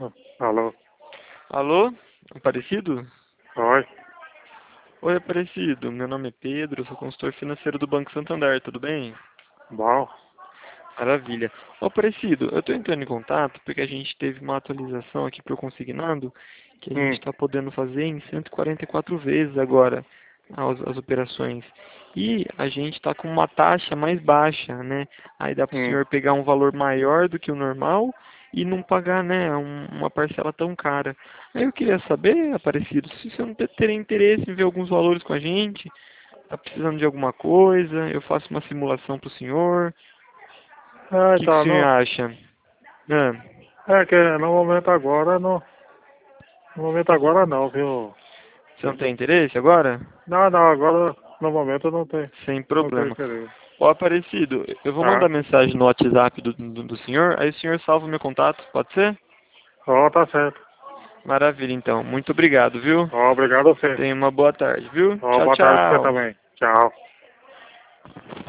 Alô? Alô? Aparecido? Oi? Oi, Aparecido. Meu nome é Pedro, sou consultor financeiro do Banco Santander, tudo bem? Bom? Maravilha. Ô, Aparecido, eu estou entrando em contato porque a gente teve uma atualização aqui para o consignado que a gente Hum, está podendo fazer em 144 vezes agora as operações. E a gente está com uma taxa mais baixa, né? Aí dá para o hum. senhor pegar um valor maior do que o normal e não pagar, né, uma parcela tão cara. Aí eu queria saber, Aparecido, se você não teria interesse em ver alguns valores com a gente, tá precisando de alguma coisa, eu faço uma simulação para o senhor. O que o Então, senhor não, acha? Ah, é que no momento agora não, viu? você não tem interesse agora? Não, não, agora, no momento Sem não tenho problema. interesse. Ó, Aparecido, eu vou Tá? mandar mensagem no WhatsApp do senhor, aí o senhor salva o meu contato, pode ser? Ó, tá certo. Maravilha, então. Muito obrigado, viu? Ó, obrigado a você. Tenha uma boa tarde, viu? Ó, Tchau, boa tarde pra você tchau. também. Tchau.